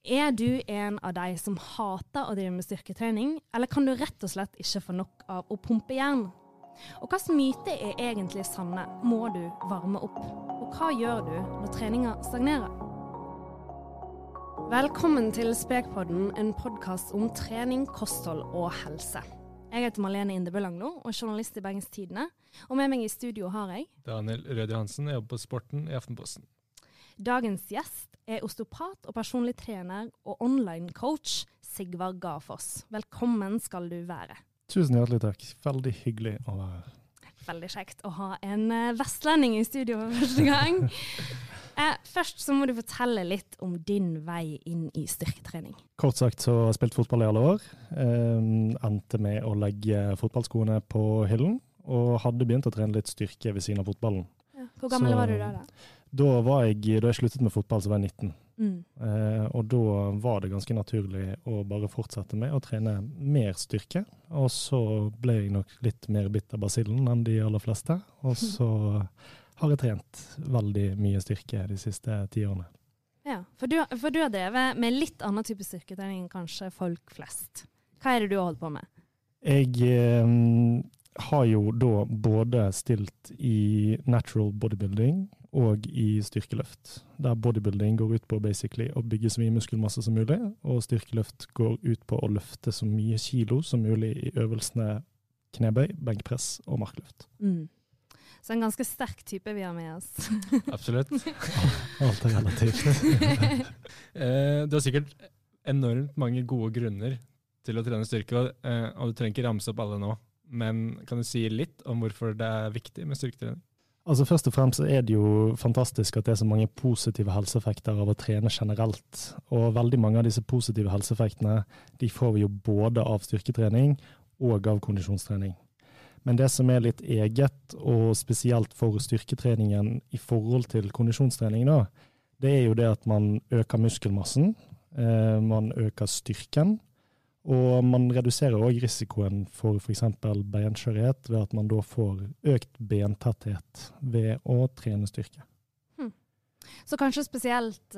du en av de som hater å drive med styrketrening, eller kan du rett og slett ikke få nok av å pumpe jern? Og hvilke myter egentlig sanne? Må du varme opp? Og hva gjør du når treningen stagnerer? Velkommen til Spekpodden, en podcast om trening, kosthold og helse. Jeg heter Malene Indebø Langlo og er journalist i Bergens Tidende, og med meg i studio har jeg Daniel Rød Johansen, jeg jobber på Sporten i Aftenposten. Dagens gjest er osteopat og personlig trener og online coach Sigvard Gafoss. Velkommen skal du være. Tusen hjertelig takk. Veldig hyggelig å være her. Veldig kjekt å ha en vestlending i studio for første gang. Først så må du fortelle litt om din vei inn i styrketrening. Kort sagt så har jeg spilt fotball i alle år. Endte med å legge fotballskoene på hyllen, og hadde begynt å trene litt styrke ved siden av fotballen. Ja. Hvor gammel var du da? Da jeg sluttet med fotball, så var jeg 19. Og da var det ganske naturlig å bare fortsette med å trene mer styrke. Og så ble jeg nok litt mer bitt av basillen enn de aller fleste. Og så har jeg trent veldig mye styrke de siste 10 årene. Ja, for du har drevet med litt annen type styrketrening enn kanskje folk flest. Hva er det du har holdt på med? Jeg har jo da både stilt i natural bodybuilding og i styrkeløft. Der bodybuilding går ut på basically å bygge så mye muskelmasse som mulig, og styrkeløft går ut på å løfte så mye kilo som mulig i øvelsene knebøy, benkpress og markløft. Så en ganske sterk type vi har med oss. Absolutt. Alt er relativt. Du har sikkert enormt mange gode grunner til å trene styrke, og du trenger ikke ramse opp alle nå. Men kan du si litt om hvorfor det er viktig med styrketrening? Altså først og fremst er det jo fantastisk at det er så mange positive helseeffekter av å trene generelt. Og veldig mange av disse positive helseeffektene, de får vi jo både av styrketrening og av kondisjonstrening. Men det som er litt eget, og spesielt for styrketreningen i forhold til kondisjonstrening da, det er jo det at man øker muskelmassen, man øker styrken, og man reduserer også risikoen for eksempel benskjørhet ved at man da får økt bentetthet ved å trene styrke. Så kanskje spesielt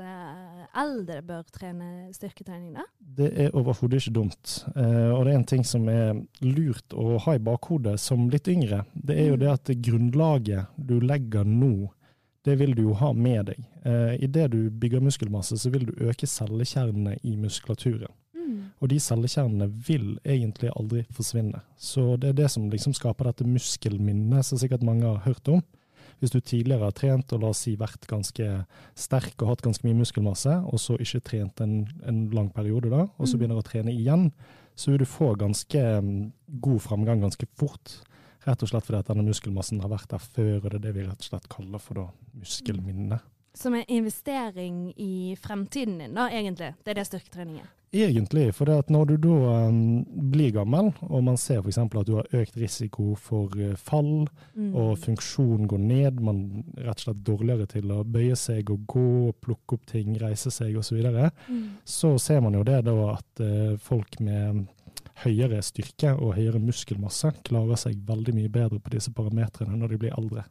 eldre bør trene styrketrening da? Det er overhodet ikke dumt. Og det er en ting som er lurt å ha i bakhodet som litt yngre. Det er jo det at grunnlaget du legger nå, det vil du jo ha med deg. I det du bygger muskelmasse, så vil du øke cellekjernene i muskulaturen. Og de cellekjernene vil egentlig aldri forsvinne. Så det er det som liksom skaper dette muskelminnet, som sikkert mange har hørt om. Hvis du tidligere har trent og la oss si vært ganske sterk og hatt ganske mye muskelmasse, og så ikke trent en lang periode da, og så begynner å trene igjen, så vil du få ganske god framgang ganske fort. Rett og slett fordi at denne muskelmassen har vært der før, og det er det vi rett og slett kaller for da muskelminne. Som en investering i fremtiden din da, egentlig. Det er det styrketrening er. Egentlig, for det at når du da blir gammel, og man ser for eksempel at du har økt risiko for fall, og funksjon går ned, man er rett og slett dårligere til å bøye seg og gå, plukke opp ting, reise seg og så videre, så ser man jo det da at folk med høyere styrke og høyere muskelmasse klarer seg veldig mye bedre på disse parametrene når de blir eldre.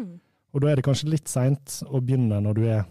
Og da er det kanskje litt sent å begynne når du er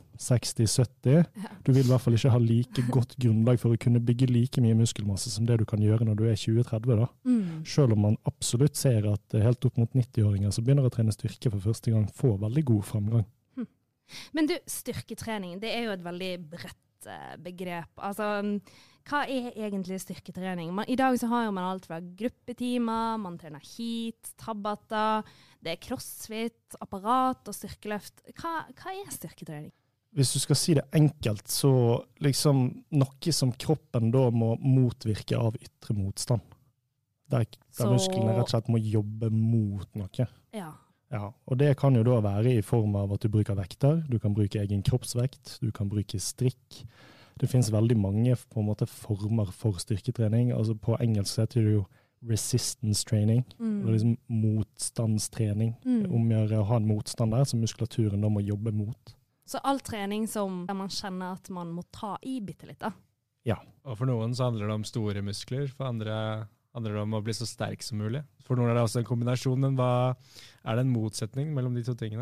60-70. Du vil i hvert fall ikke ha like godt grunnlag for å kunne bygge like mye muskelmasse som det du kan gjøre når du er 20-30 da. Selv om man absolutt ser at helt opp mot 90-åringer som begynner å trene styrke for første gang får veldig god framgang. Men du, styrketrening, det er jo et veldig bredt begrep. Altså, hva er egentlig styrketrening? I dag så har man alt fra gruppetimer, man trener heat, tabata, det er crossfit, apparat og styrkeløft. Hva er styrketrening? Hvis du skal si det enkelt, så liksom noe som kroppen da må motvirke av ytre motstand. Der musklene rett og slett må jobbe mot noe. Ja, og det kan jo da være i form av at du bruker vekter, du kan bruke egen kroppsvekt, du kan bruke strikk. Det finnes veldig mange på en måte former for styrketrening. Altså på engelsk heter det jo resistance training, eller liksom motstandstrening. Omgjøre å ha en motstand der som muskulaturen da må jobbe mot. Så all trening som man kjenner at man må ta i bitte litt da? Ja. Og for noen så handler det om store muskler, for andre handler det om å bli så sterk som mulig. For noen er det også en kombinasjon, men er det en motsetning mellom de to tingene?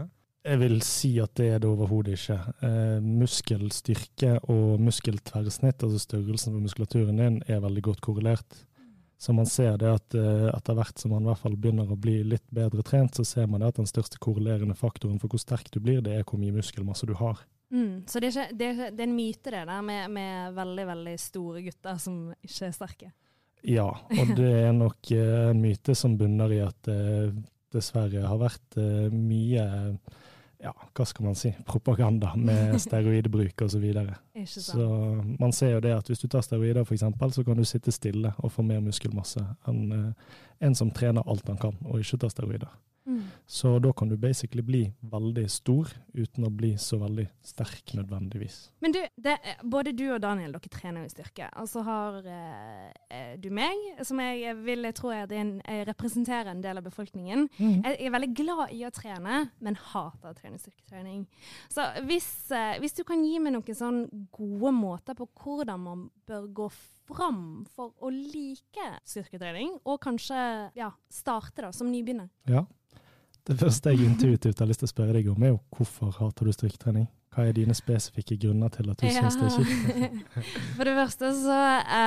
Jeg vil si at det det overhodet ikke. Muskelstyrke og muskeltverrsnitt, altså størrelsen på muskulaturen din, veldig godt korrelert. Så man ser det at etter hvert som man I hvert fall begynner å bli litt bedre trent, så ser man det at den største korrelerende faktoren for hvor sterk du blir, det hvor mye muskelmasse du har. Så det er en myte det der med veldig, veldig store gutter som ikke sterke? Ja, og det nok en myte som bunner I at dessverre har vært mye, ja, hva skal man si, propaganda med steroidbruk og så videre. Så man ser jo det at hvis du tar steroider for eksempel, så kan du sitte stille og få mer muskelmasse enn en som trener alt han kan og ikke tar steroider. Så da kan du basically bli veldig stor uten å bli så veldig sterk nødvendigvis. Men både du og Daniel, dere trener I styrke. Altså har du meg, som jeg tror jeg representerer en del av befolkningen. Jeg veldig glad I å trene, men hater å trene styrketrening. Så hvis du kan gi meg noen sånn gode måter på hvordan man bør gå fram for å like styrketrening, og kanskje starte da, som nybegynner. Ja. Det første jeg intuitivt har lyst til å spørre deg om jo hvorfor hater du styrketrening? Hva dine spesifikke grunner til at du synes det kjipt? For det første så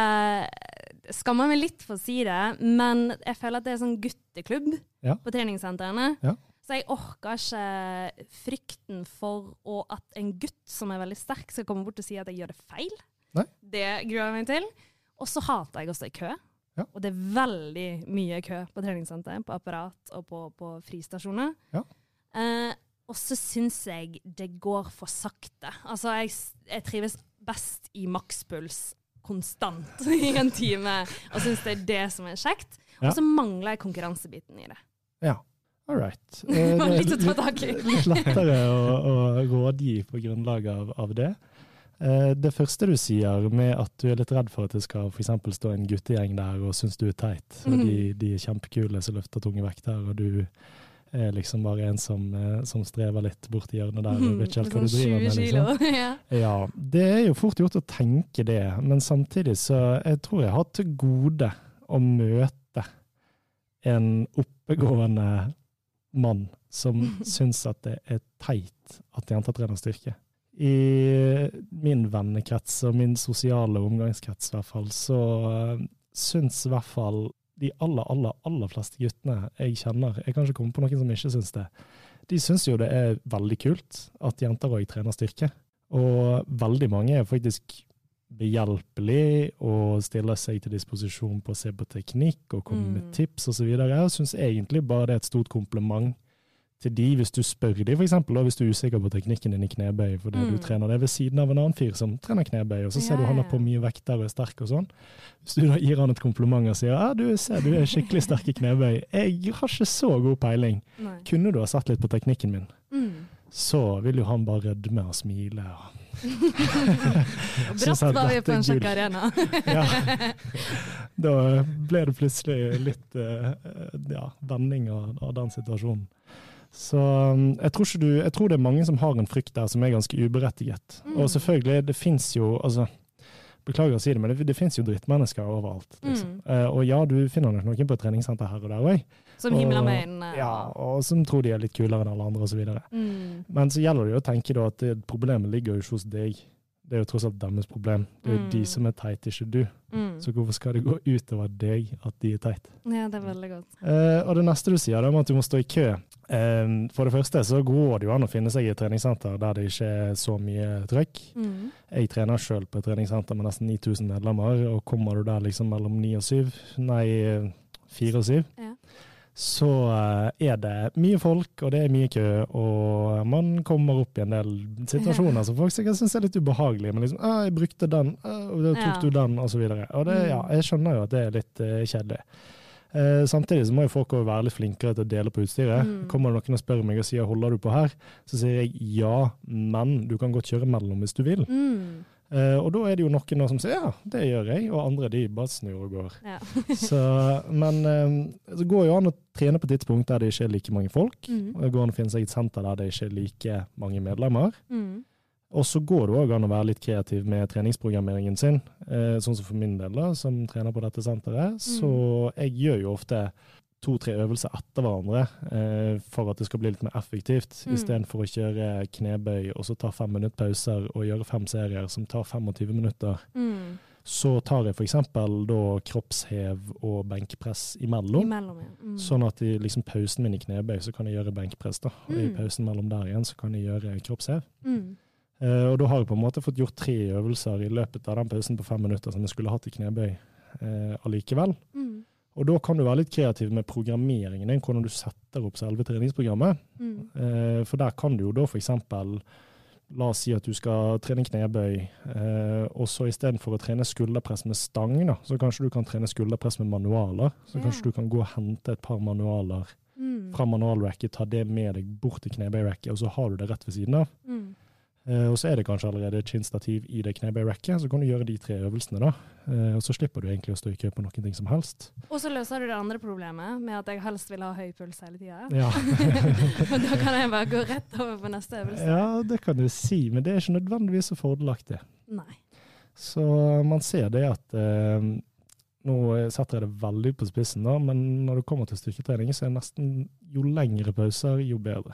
skammer meg litt for å si det, men jeg føler at det sånn gutteklubb på treningssentrene. Ja. Så jeg orker ikke frykten for at en gutt som veldig sterk skal komme bort og si at jeg gjør det feil. Nei. Det gruer jeg meg til. Og så hater jeg også I kø. Ja. Og det veldig mye kø på treningssenter, på apparat og på fristasjoner. Ja. Og så synes jeg det går for sakte. Altså jeg trives best I makspuls konstant I en time, og synes det som kjekt. Ja. Og så mangler jeg konkurransebiten I det. Ja, all right. Litt å ta tak I. Litt lettere å rådgi på grunnlag av det. Det første du sier med at du litt redd for at det skal for eksempel stå en guttegjeng der og synes du teit, og de kjempekule som løfter tunge vekter, og du liksom bare en som strever litt bort I hjørnet der, og vet ikke helt hva du driver med. Liksom. Ja, det jo fort gjort å tenke det, men samtidig så jeg tror jeg har til gode å møte en oppegående mann som synes at det teit at jenter trener styrke. I min vennekrets og min sosiale omgangskrets I hvert fall, så synes I hvert fall de aller fleste guttene jeg kjenner, jeg kan ikke komme på noen som ikke synes det, de synes jo det veldig kult at jenter også trener styrke. Og veldig mange faktisk behjelpelig og stiller seg til disposisjon på å se på teknikk og komme med tips og så videre. Jeg synes egentlig bare det et stort kompliment til de, hvis du spør de, for eksempel, hvis du usikker på teknikken din I knebøy, fordi du trener det ved siden av en annen fyr som trener knebøy, og så ser du han har på mye vekter og sterk og sånn. Hvis du da gir han et kompliment og sier, du ser, du skikkelig sterk I knebøy, jeg har ikke så god peiling. Nei. Kunne du ha sett litt på teknikken min? Så vil jo han bare rødme og smile. Bratt var vi på en kjekk arena. Ja. Da ble det plutselig litt vending av den situasjonen. Så jeg tror det mange som har en frykt der som ganske uberettiget. Og selvfølgelig, det finnes jo, altså, beklager å si det, men det finnes jo drittmennesker overalt. Liksom. Og ja, du finner nok noen på et treningssenter her og der også. Som himler med en. Ja, og som tror de litt kulere enn alle andre og så videre. Men så gjelder det jo å tenke da at problemet ligger jo ikke hos deg. Det jo tross alt deres problem. Det jo de som teit, ikke du. Så hvorfor skal det gå ut over deg at de teit? Ja, det veldig godt. Og det neste du sier, det at du må stå I kø. For det første så går det jo an å finne seg I et treningssenter der det ikke så mye trøkk. Jeg trener selv på et treningssenter med nesten 9000 medlemmer, og kommer du der liksom mellom 4 og 7, ja. Så det mye folk, og det mye kø, og man kommer opp I en del situasjoner som folk sikkert synes litt ubehagelig, men liksom, jeg brukte den, og da tok du den, og så videre. Og det, jeg skjønner jo at det litt kjedelig. Samtidig så må jo folk også være litt flinkere til å dele på utstyret. Kommer det noen og spør meg og sier, holder du på her? Så sier jeg, ja, men du kan godt kjøre mellom hvis du vil. Og da det jo noen som sier, ja, det gjør jeg, og andre de bare snur og går. Ja. Men det går jo an å trene på et tidspunkt der det ikke like mange folk, og det går an å finne seg et senter der det ikke like mange medlemmer. Og så går det også an å være litt kreativ med treningsprogrammeringen sin, sånn som for min del da, som trener på dette senteret. Så jeg gjør jo ofte 2-3 øvelser etter hverandre for at det skal bli litt mer effektivt, I stedet for å kjøre knebøy og så ta 5 minutter pauser og gjøre 5 serier som tar 25 minutter. Så tar jeg for eksempel da kroppshev og benkpress imellom sånn at I liksom pausen min I knebøy så kan jeg gjøre benkpress da, og I pausen mellom der igjen så kan jeg gjøre kroppshev. Og da har jeg på en måte fått gjort 3 øvelser I løpet av den pausen på 5 minutter som jeg skulle hatt I knebøy allikevel. Og da kan du være litt kreativ med programmeringen din, hvordan du setter opp selve treningsprogrammet. For der kan du jo da for eksempel, la oss si at du skal trene knebøy, og så I stedet for å trene skulderpress med stang, da, så kanskje du kan trene skulderpress med manualer. Så kanskje du kan gå og hente et par manualer fra manualracket, ta det med deg bort til knebøyracket, og så har du det rett ved siden av. Og så det kanskje allerede et kinnstativ I det knebøyracket, så kan du gjøre de 3 øvelsene da. Og så slipper du egentlig å stå I kø på noen ting som helst. Og så løser du det andre problemet med at jeg helst vil ha høy puls hele tiden. Ja. Og da kan jeg bare gå rett over på neste øvelse. Ja, det kan du si, men det ikke nødvendigvis så fordelaktig. Nei. Så man ser det at nå setter jeg det veldig på spissen da, men når det kommer til styrketrening så nesten jo lengre pauser, jo bedre.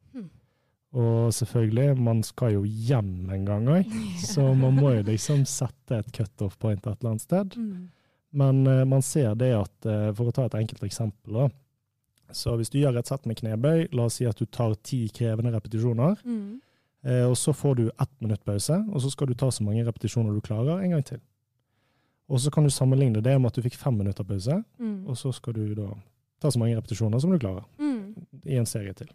Og selvfølgelig, man skal jo hjem en gang også, så man må jo liksom sette et cut-off point et eller annet sted. Men man ser det at, for å ta et enkelt eksempel da, så hvis du gjør et sett med knebøy, la oss si at du tar 10 krevende repetisjoner, og så får du 1 minutt pause, og så skal du ta så mange repetisjoner du klarer en gang til. Og så kan du sammenligne det med at du fikk 5 minutter pause, og så skal du da ta så mange repetisjoner som du klarer, I en serie til.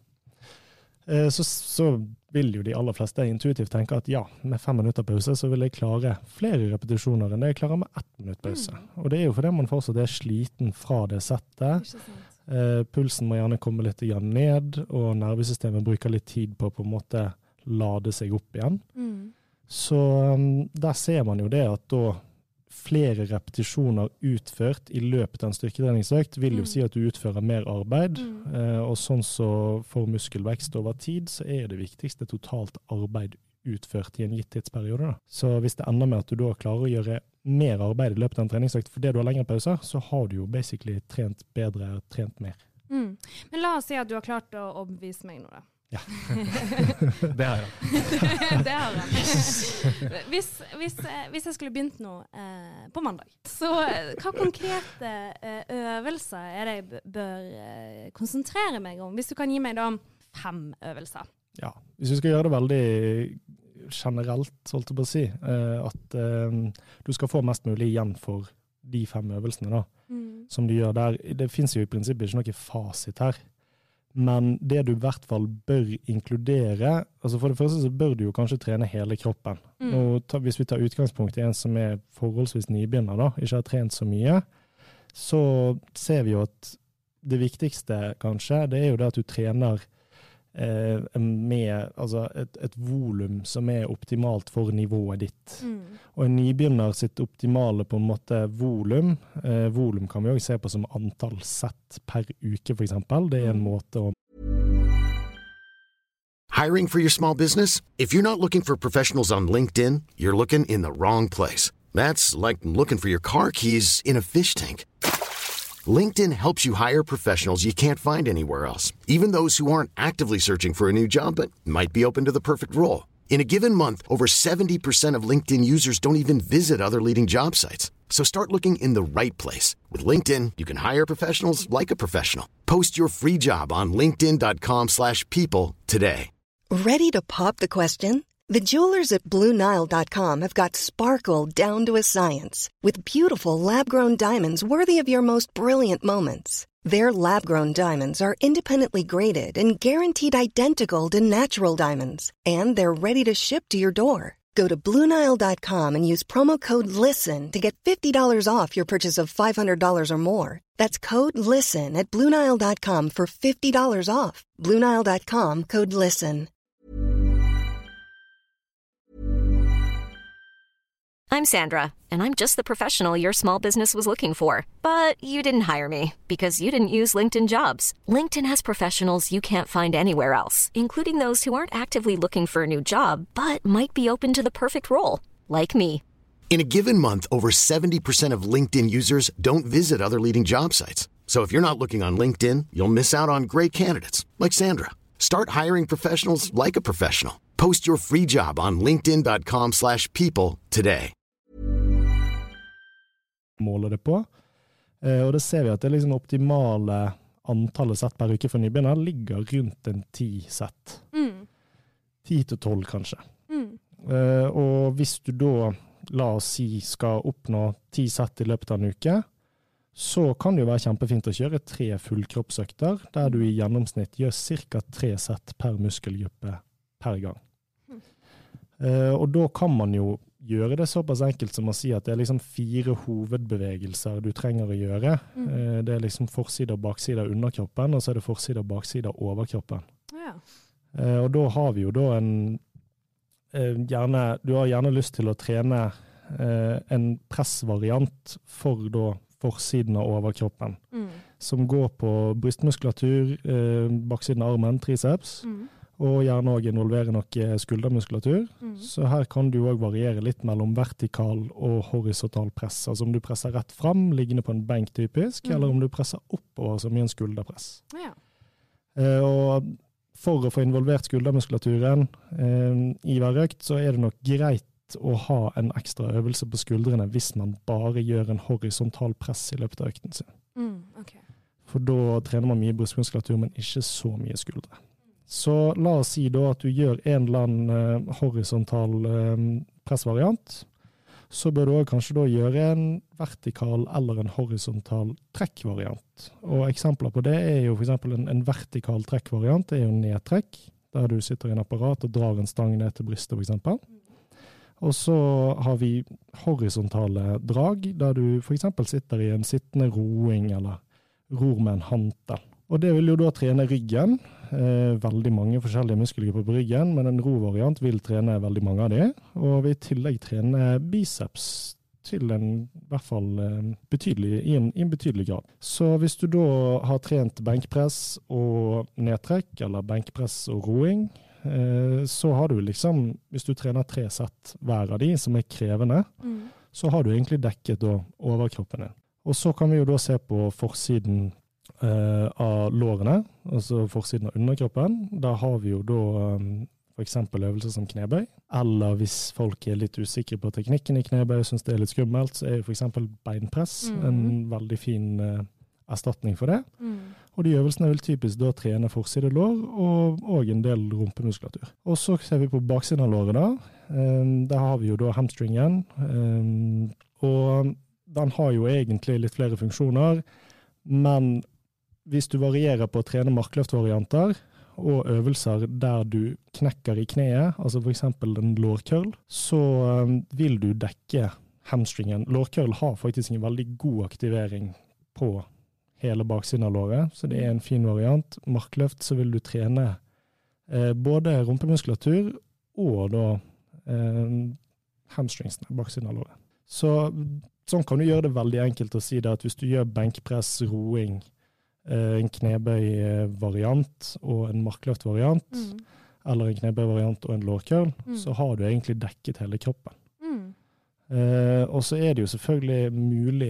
Så vil jo de aller fleste intuitivt tenke at ja, med 5 minutter pause så vil jeg klare flere repetisjoner enn det jeg klarer med 1 minutt pause. Og det jo fordi man fortsatt sliten fra det settet. Pulsen må gjerne komme litt ned, og nervesystemet bruker litt tid på en måte lade seg opp igjen. Så der ser man jo det at da flere repetisjoner utført I løpet av en styrketreningsøkt vil jo si at du utfører mer arbeid, og sånn så for muskelvekst over tid så det viktigste totalt arbeid utført I en gitt tidsperiode. Da. Så hvis det ender med at du da klarer å gjøre mer arbeid I løpet av en treningsøkt fordi du har lengre pauser, så har du jo basically trent bedre, trent mer. Men la oss si at du har klart å overbevise meg nå da. Ja. Det har han. Det har han. Hvis jeg skulle begynt nå på mandag, så hva konkrete øvelser det jeg bør konsentrere meg om? Hvis du kan gi meg da 5 øvelser. Ja, hvis vi skal gjøre det veldig generelt, holdt jeg på å si, at du skal få mest mulig igjen for de 5 øvelsene da, som du gjør der. Det finnes jo I prinsippet ikke noe fasit her. Men det du I hvert fall bør inkludere, altså for det første så bør du jo kanskje trene hele kroppen. Og hvis vi tar utgangspunkt I en som forholdsvis nybegynner da, ikke har trent så mye, så ser vi jo at det viktigste kanskje, det jo det at du trener med altså et volum som optimalt for nivået ditt. Og en nybegynner sitt optimale på en måte volum kan vi også se på som antall sett per uke for eksempel. Det en måte å Hiring for your small business? If you're not looking for professionals on LinkedIn, you're looking in the wrong place. That's like looking for your car keys in a fish tank. LinkedIn helps you hire professionals you can't find anywhere else, even those who aren't actively searching for a new job but might be open to the perfect role. In a given month, over 70% of LinkedIn users don't even visit other leading job sites. So start looking in the right place. With LinkedIn, you can hire professionals like a professional. Post your free job on linkedin.com/people today. Ready to pop the question? The jewelers at BlueNile.com have got sparkle down to a science with beautiful lab-grown diamonds worthy of your most brilliant moments. Their lab-grown diamonds are independently graded and guaranteed identical to natural diamonds, and they're ready to ship to your door. Go to BlueNile.com and use promo code LISTEN to get $50 off your purchase of $500 or more. That's code LISTEN at BlueNile.com for $50 off. BlueNile.com, code LISTEN. I'm Sandra, and I'm just the professional your small business was looking for. But you didn't hire me because you didn't use LinkedIn Jobs. LinkedIn has professionals you can't find anywhere else, including those who aren't actively looking for a new job, but might be open to the perfect role, like me. In a given month, over 70% of LinkedIn users don't visit other leading job sites. So So if you're not looking on LinkedIn, you'll miss out on great candidates like Sandra. Start hiring professionals like a professional. Post your free job on linkedin.com/people today. Måler det på. Og det ser vi at det liksom optimale antallet sett per uke for nybegynner ligger rundt en 10 sett. 10-12 kanskje. Og hvis du da, la oss si, skal oppnå 10 sett i løpet av en uke, så kan det jo være kjempefint å kjøre 3 fullkroppsøkter, der du i gjennomsnitt gjør cirka 3 sett per muskelgruppe per gang. Og da kan man jo gjøre det såpass enkelt som å si at det er liksom 4 hovedbevegelser du trenger å gjøre. Det er liksom forside og bakside av underkroppen, og så er det forside og bakside av overkroppen. Ja. Og da har vi jo da du har gjerne lyst til å trene en pressvariant for da forsiden av overkroppen, som går på brystmuskulatur, baksiden av armen, triceps, og gjerne også involvere noe skuldermuskulatur. Så her kan du også variere litt mellom vertikal og horisontal press, altså om du presser rett fram, liggende på en benk typisk, eller om du presser oppover som i en skulderpress. Ja. Og for å få involvert skuldermuskulaturen i hver økt, så er det nok greit å ha en ekstra øvelse på skuldrene hvis man bare gjør en horisontal press i løpet av økten sin. Okay. For da trener man mye brystmuskulatur, men ikke så mye skuldre. Så la oss si da at du gjør en eller annen horisontal pressvariant, så bør du også kanskje da gjøre en vertikal eller en horisontal trekkvariant. Og eksempler på det er jo for eksempel en vertikal trekkvariant, det er jo nedtrekk, der du sitter i en apparat og drar en stang ned til brystet for eksempel. Og så har vi horisontale drag, der du for eksempel sitter i en sittende roing eller ror med en hantel. Og det vil jo da trene ryggen, veldig mange forskjellige muskelgrupper på ryggen, men en rovariant vil trene veldig mange av de, og vil i tillegg trene biceps til i hvert fall i en betydelig grad. Så hvis du da har trent benkpress og nedtrekk, eller benkpress og roing, så har du liksom, hvis du trener 3 sett hver av de som er krevende, så har du egentlig dekket da overkroppen din. Og så kan vi jo da se på forsiden av lårene, altså forsiden av underkroppen. Da har vi jo da for eksempel øvelser som knebøy, eller hvis folk er litt usikre på teknikken i knebøy, synes det er litt skummelt, så er jo for eksempel beinpress en veldig fin erstatning for det. Og de øvelsene vil typisk da trene forside lår og en del rumpemuskulatur. Og så ser vi på baksiden av låret da. Der har vi jo da hamstringen, og den har jo egentlig litt flere funksjoner, men hvis du varierer på å trene markløftvarianter og øvelser der du knekker i kneet, altså for eksempel en lårkørl, så vil du dekke hamstringen. Lårkørl har faktisk en veldig god aktivering på hele baksiden av låret, så det er en fin variant. Markløft så vil du trene både rumpemuskulatur og da hamstringsene baksiden av låret. Så sånn kan du gjøre det veldig enkelt å si det at hvis du gjør benkpress, roing, en knebøy-variant og en markløft-variant, eller en knebøy-variant og en lårkørl, så har du egentlig dekket hele kroppen. Og så er det jo selvfølgelig mulig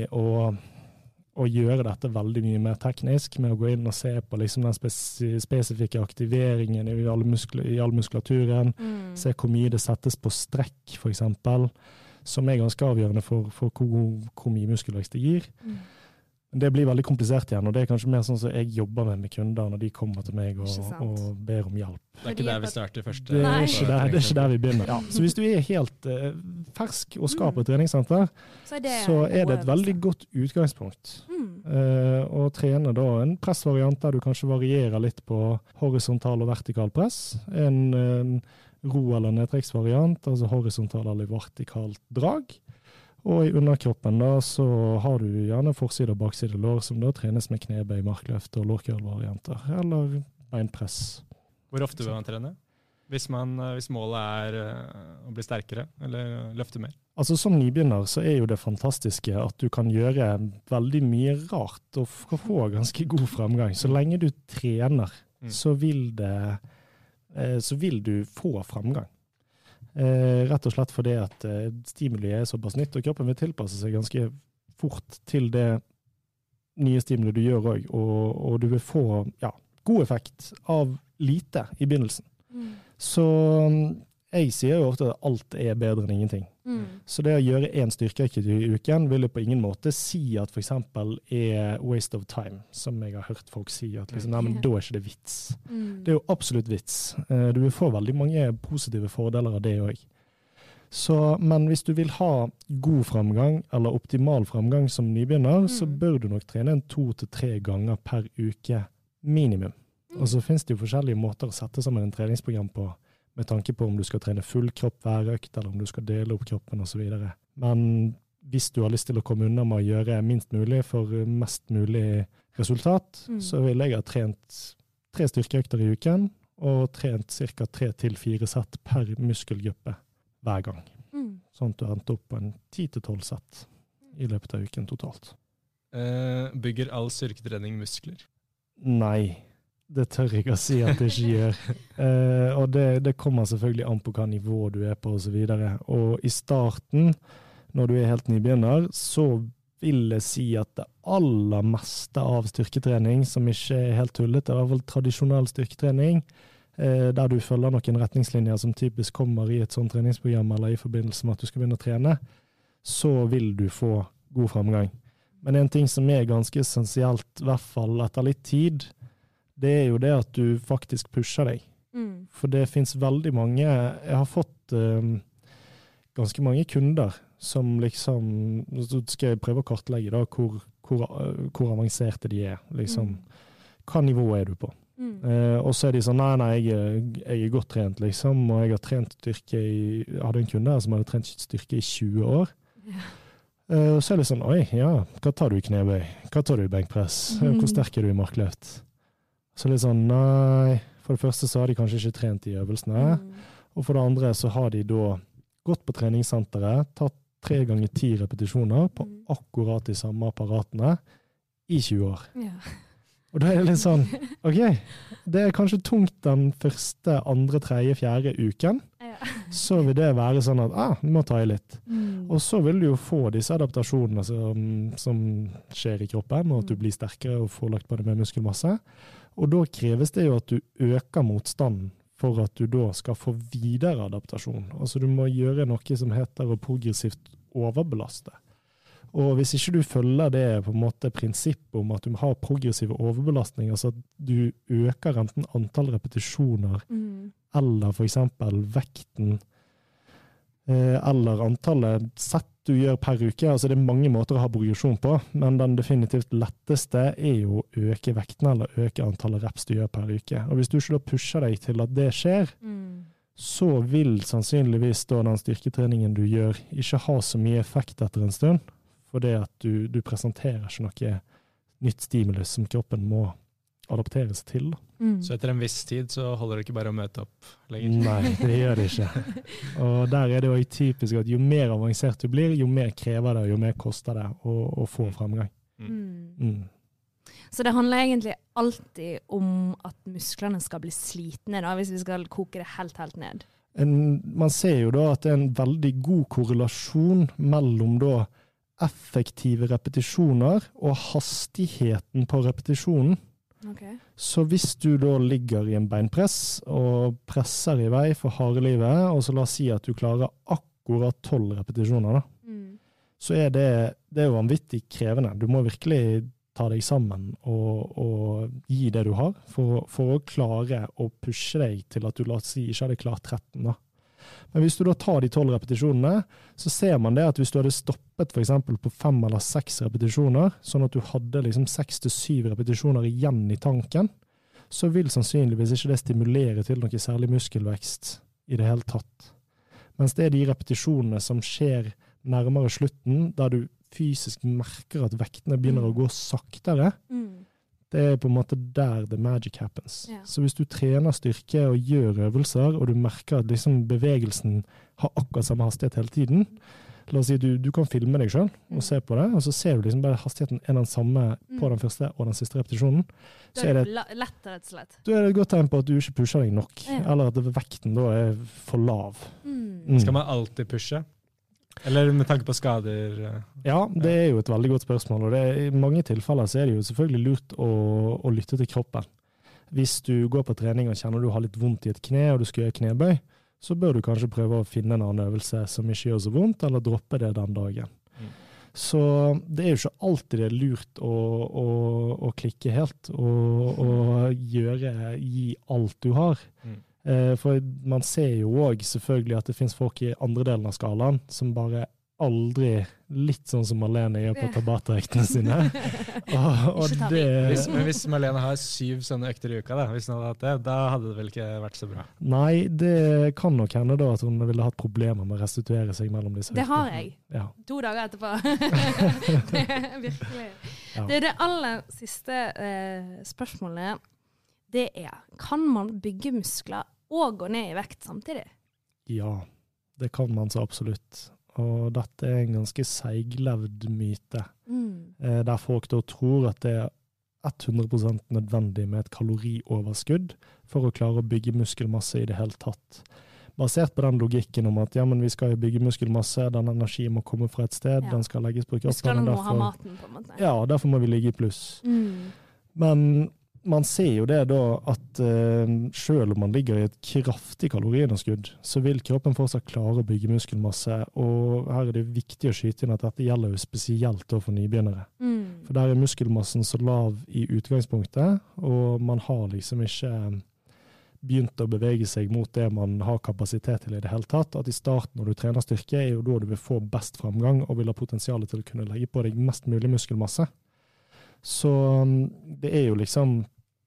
å gjøre dette veldig mye mer teknisk, med å gå inn og se på liksom den spesifikke aktiveringen i all muskulaturen, se hvor mye det settes på strekk, for eksempel, som er ganske avgjørende for hvor mye muskelvekst det gir. Det blir veldig komplisert igjen, og det er kanskje mer sånn som jeg jobber med kunder når de kommer til meg og ber om hjelp. Det er ikke der vi starter først. Det er ikke der vi begynner. Ja, så hvis du er helt fersk og skal på et treningssenter, så er det et veldig godt utgangspunkt å trene da en pressvariant der du kanskje varierer litt på horisontal og vertikal press, en ro- eller nedtrekksvariant, altså horisontal eller vertikalt drag. Og i underkroppen da, så har du gjerne forside og bakside lår, som da trenes med knebøy, markløft og lårkørlvarianter, eller beinpress. Hvor ofte vil man trene? Hvis målet er å bli sterkere, eller løfte mer? Altså som nybegynner så er jo det fantastiske at du kan gjøre veldig mye rart og få ganske god fremgang. Så lenge du trener, så vil du få fremgang. Rett og slett fordi at stimuli er såpass nytt, og kroppen vil tilpasse seg ganske fort til det nye stimuli du gjør også, og du vil få god effekt av lite i begynnelsen. Så jeg sier jo ofte at alt er bedre enn ingenting. Så det å gjøre en styrkeøkt i uken vil jo på ingen måte si at for eksempel er waste of time, som jeg har hørt folk si, at liksom, nei, men da er ikke det vits. Det er jo absolutt vits. Du vil få veldig mange positive fordeler av det også. Men hvis du vil ha god framgang, eller optimal framgang som nybegynner, så bør du nok trene 2 til 3 ganger per uke minimum. Og så finnes det jo forskjellige måter å sette sammen en treningsprogram på, med tanke på om du skal trene full kropp hver økt, eller om du skal dele opp kroppen og så videre. Men hvis du har lyst til å komme unna med å gjøre minst mulig for mest mulig resultat, så vil jeg ha trent 3 styrkeøkter i uken, og trent ca. 3 til 4 sett per muskelgruppe hver gang. Sånn at du har endt opp på en 10 til 12 sett i løpet av uken totalt. Bygger all styrketrening muskler? Nei. Det tør jeg å si at det ikke gjør. Og det kommer selvfølgelig an på hva nivå du er på og så videre. Og i starten, når du er helt nybegynner, så vil jeg si at det aller meste av styrketrening, som ikke er helt tullet, er i hvert fall tradisjonell styrketrening, der du følger noen retningslinjer som typisk kommer i et sånt treningsprogram eller i forbindelse med at du skal begynne å trene, så vil du få god framgang. Men en ting som er ganske essensielt, i hvert fall etter litt tid, det er jo det at du faktisk pusher deg. For det finnes veldig mange, jeg har fått ganske mange kunder som liksom, så skal jeg prøve å kartlegge da, hvor avanserte de er, liksom. Hva nivå er du på? Og så er de sånn, nei, jeg er godt trent, liksom, og jeg har trent styrke jeg hadde en kunde som hadde trent styrke i 20 år. Og så er det sånn, oi, hva tar du i knebøy? Hva tar du i benkpress? Hvor sterk er du i markløft? Så litt sånn, nei, for det første så har de kanskje ikke trent i øvelsene, og for det andre så har de da gått på treningssenteret, tatt 3 ganger 10 repetisjoner på akkurat de samme apparatene i 20 år. Og da er det litt sånn, ok, det er kanskje tungt den første, andre, tredje, fjerde uken, så vil det være sånn at, du må ta i litt. Og så vil du jo få disse adaptasjonene som skjer i kroppen, og at du blir sterkere og får lagt på det med muskelmasse. Og da kreves det jo at du øker motstanden for at du da skal få videre adaptasjon. Altså du må gjøre noe som heter å progressivt overbelaste. Og hvis ikke du følger det på en måte prinsippet om at du har progressive overbelastninger, altså at du øker enten antall repetisjoner, eller for eksempel vekten, eller antallet sett du gjør per uke. Altså det er mange måter å ha progresjon på, men den definitivt letteste er jo å øke vekten eller øke antallet reps du gjør per uke. Og hvis du ikke da pusher deg til at det skjer, så vil sannsynligvis da den styrketreningen du gjør ikke ha så mye effekt etter en stund, for det at du presenterer ikke noe nytt stimulus som kroppen må adaptere seg til. Så etter en viss tid så holder det ikke bare å møte opp lenger? Nei, det gjør det ikke. Og der er det jo typisk at jo mer avansert du blir, jo mer krever det, jo mer koster det å få fremgang. Så det handler egentlig alltid om at musklene skal bli slitne, da, hvis vi skal koke det helt ned. Man ser jo da at det er en veldig god korrelasjon mellom da effektive repetisjoner og hastigheten på repetisjonen. Så hvis du da ligger i en beinpress og presser i vei for hardelivet, og så la oss si at du klarer akkurat 12 repetisjoner, da, så er det jo vanvittig krevende. Du må virkelig ta deg sammen og gi det du har, for å klare å pushe deg til at du la oss si ikke hadde klart 13 da. Men hvis du da tar de 12 repetisjonene, så ser man det at hvis du hadde stoppet for eksempel på 5 eller 6 repetisjoner, sånn at du hadde liksom 6 til 7 repetisjoner igjen i tanken, så vil sannsynligvis ikke det stimulere til noe særlig muskelvekst i det hele tatt. Mens det er de repetisjonene som skjer nærmere slutten, der du fysisk merker at vektene begynner å gå saktere, det er på en måte der the magic happens. Så hvis du trener styrke og gjør øvelser, og du merker at liksom bevegelsen har akkurat samme hastighet hele tiden, la oss si du kan filme deg selv og se på det, og så ser du liksom bare hastigheten er den samme på den første og den siste repetisjonen. Så er det lett, rett og slett. Da er det et godt tegn på at du ikke pusher deg nok, eller at vekten da er for lav. Skal man alltid pushe? Eller med tanke på skader? Ja, det er jo et veldig godt spørsmål, og i mange tilfeller så er det jo selvfølgelig lurt å lytte til kroppen. Hvis du går på trening og kjenner du har litt vondt i et kne, og du skal gjøre knebøy, så bør du kanskje prøve å finne en annen øvelse som ikke gjør så vondt, eller droppe det den dagen. Så det er jo ikke alltid det er lurt å klikke helt, og gi alt du har. For man ser jo også selvfølgelig at det finnes folk i andre delen av skalaen som bare aldri, litt sånn som Marlene gjør på tabata-øktene sine. Men hvis Marlene har 7 sånne økter i uka, hvis hun hadde hatt det, da hadde det vel ikke vært så bra? Nei, det kan nok hende da at hun ville hatt problemer med å restituere seg mellom disse øktene. Det har jeg. Ja. 2 dager etterpå. Det er virkelig. Ja. Det er det aller siste spørsmålet. Det er, kan man bygge muskler og gå ned i vekt samtidig? Ja, det kan man så absolutt. Og dette er en ganske seiglevd myte, der folk da tror at det er 100% nødvendig med et kalorioverskudd for å klare å bygge muskelmasse i det hele tatt. Basert på den logikken om at ja, men vi skal jo bygge muskelmasse, den energien må komme fra et sted, den skal legges på kroppen. Musklene må ha maten på en måte. Ja, derfor må vi ligge i pluss. Men man ser jo det da at selv om man ligger i et kraftig kaloriunderskudd, så vil kroppen fortsatt klare å bygge muskelmasse, og her er det viktig å skyte inn at dette gjelder jo spesielt for nybegynnere. For der er muskelmassen så lav i utgangspunktet, og man har liksom ikke begynt å bevege seg mot det man har kapasitet til i det hele tatt, at i starten når du trener styrke er jo da du vil få best fremgang, og vil ha potensialet til å kunne legge på deg mest mulig muskelmasse. Så det er jo liksom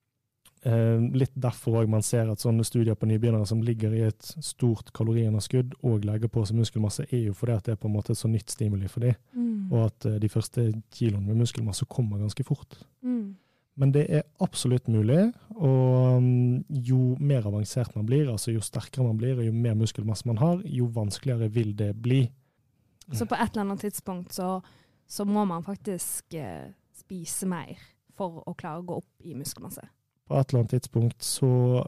litt derfor man ser at sånne studier på nybegynnere som ligger i et stort kaloriunderskudd og legger på seg muskelmasse, er jo fordi at det er på en måte et så nytt stimuli for dem, og at de første kiloene med muskelmasse kommer ganske fort. Men det er absolutt mulig, og jo mer avansert man blir, altså jo sterkere man blir, og jo mer muskelmasse man har, jo vanskeligere vil det bli. Så på et eller annet tidspunkt så må man faktisk spise mer for å klare å gå opp i muskelmasse? På et eller annet tidspunkt så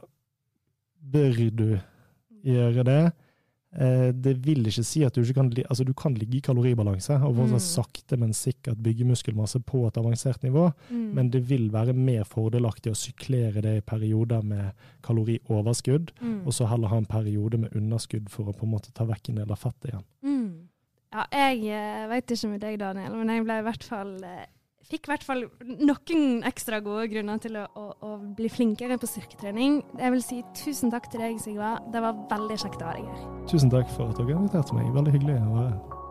bør du gjøre det. Det vil ikke si at du ikke kan, altså du kan ligge i kaloribalanse og fortsatt sakte, men sikkert bygge muskelmasse på et avansert nivå, men det vil være mer fordelaktig å syklere det i perioder med kalorioverskudd, og så heller ha en periode med underskudd for å på en måte ta vekk en del av fettet igjen. Ja, jeg vet ikke med deg, Daniel, men jeg ble fikk i hvert fall noen ekstra gode grunner til å bli flinkere på styrketrening. Jeg vil si tusen takk til deg, Sigvard. Det var veldig kjekt å ha deg her. Tusen takk for at dere inviterte meg. Veldig hyggelig å være her.